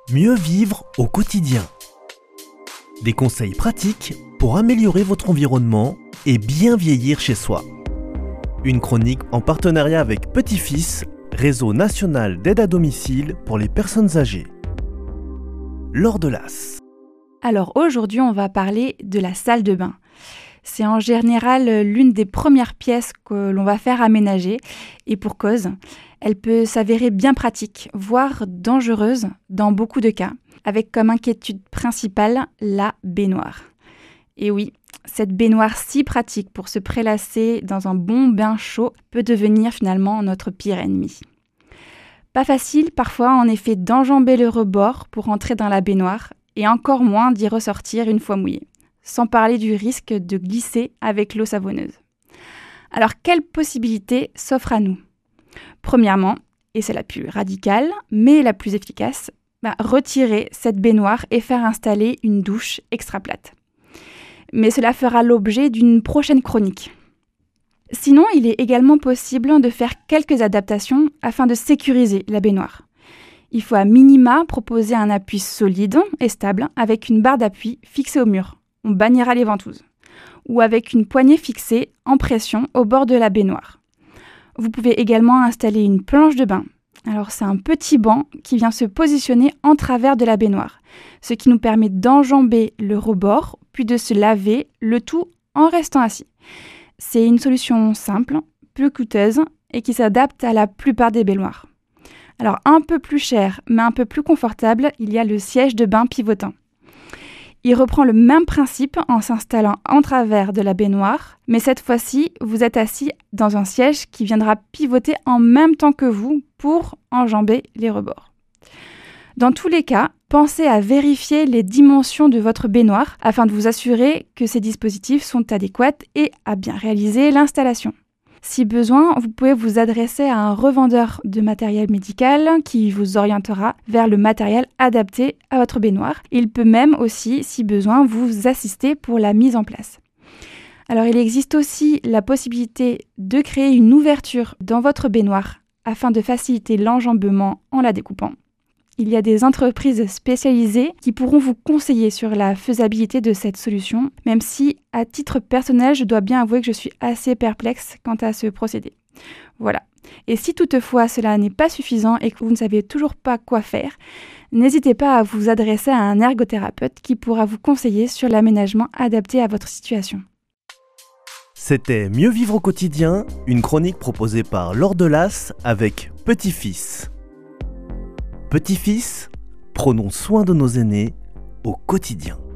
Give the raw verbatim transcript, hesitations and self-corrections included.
Mieux vivre au quotidien. Des conseils pratiques pour améliorer votre environnement et bien vieillir chez soi. Une chronique en partenariat avec Petit-Fils, réseau national d'aide à domicile pour les personnes âgées. Laure Delas. Alors aujourd'hui, on va parler de la salle de bain. C'est en général l'une des premières pièces que l'on va faire aménager et pour cause, elle peut s'avérer bien pratique, voire dangereuse dans beaucoup de cas, avec comme inquiétude principale la baignoire. Et oui, cette baignoire si pratique pour se prélasser dans un bon bain chaud peut devenir finalement notre pire ennemi. Pas facile parfois en effet d'enjamber le rebord pour entrer dans la baignoire et encore moins d'y ressortir une fois mouillé, sans parler du risque de glisser avec l'eau savonneuse. Alors quelles possibilités s'offrent à nous ? Premièrement, et c'est la plus radicale, mais la plus efficace, bah, retirer cette baignoire et faire installer une douche extra plate. Mais cela fera l'objet d'une prochaine chronique. Sinon, il est également possible de faire quelques adaptations afin de sécuriser la baignoire. Il faut à minima proposer un appui solide et stable avec une barre d'appui fixée au mur. On bannira les ventouses. Ou avec une poignée fixée en pression au bord de la baignoire. Vous pouvez également installer une planche de bain. Alors c'est un petit banc qui vient se positionner en travers de la baignoire, ce qui nous permet d'enjamber le rebord, puis de se laver, le tout en restant assis. C'est une solution simple, peu coûteuse et qui s'adapte à la plupart des baignoires. Alors un peu plus cher, mais un peu plus confortable, il y a le siège de bain pivotant. Il reprend le même principe en s'installant en travers de la baignoire, mais cette fois-ci, vous êtes assis dans un siège qui viendra pivoter en même temps que vous pour enjamber les rebords. Dans tous les cas, pensez à vérifier les dimensions de votre baignoire afin de vous assurer que ces dispositifs sont adéquats et à bien réaliser l'installation. Si besoin, vous pouvez vous adresser à un revendeur de matériel médical qui vous orientera vers le matériel adapté à votre baignoire. Il peut même aussi, si besoin, vous assister pour la mise en place. Alors, il existe aussi la possibilité de créer une ouverture dans votre baignoire afin de faciliter l'enjambement en la découpant. Il y a des entreprises spécialisées qui pourront vous conseiller sur la faisabilité de cette solution, même si, à titre personnel, je dois bien avouer que je suis assez perplexe quant à ce procédé. Voilà. Et si toutefois cela n'est pas suffisant et que vous ne savez toujours pas quoi faire, n'hésitez pas à vous adresser à un ergothérapeute qui pourra vous conseiller sur l'aménagement adapté à votre situation. C'était Mieux vivre au quotidien, une chronique proposée par Laure Delas avec Petit-Fils. Petit-Fils, prenons soin de nos aînés au quotidien.